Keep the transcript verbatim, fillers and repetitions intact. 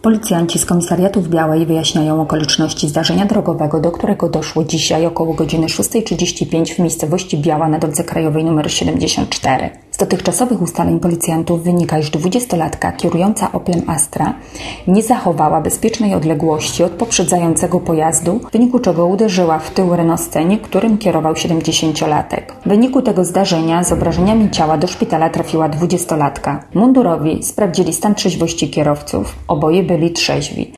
Policjanci z komisariatu w Białej wyjaśniają okoliczności zdarzenia drogowego, do którego doszło dzisiaj około godziny szósta trzydzieści pięć w miejscowości Biała na drodze krajowej nr siedemdziesiąt cztery. Z dotychczasowych ustaleń policjantów wynika, iż dwudziestolatka kierująca Oplem Astra nie zachowała bezpiecznej odległości od poprzedzającego pojazdu, w wyniku czego uderzyła w tył Renault Scenic, którym kierował siedemdziesięciolatek. W wyniku tego zdarzenia z obrażeniami ciała do szpitala trafiła dwudziestolatka. Mundurowi sprawdzili stan trzeźwości kierowców. Oboje byli trzeźwi.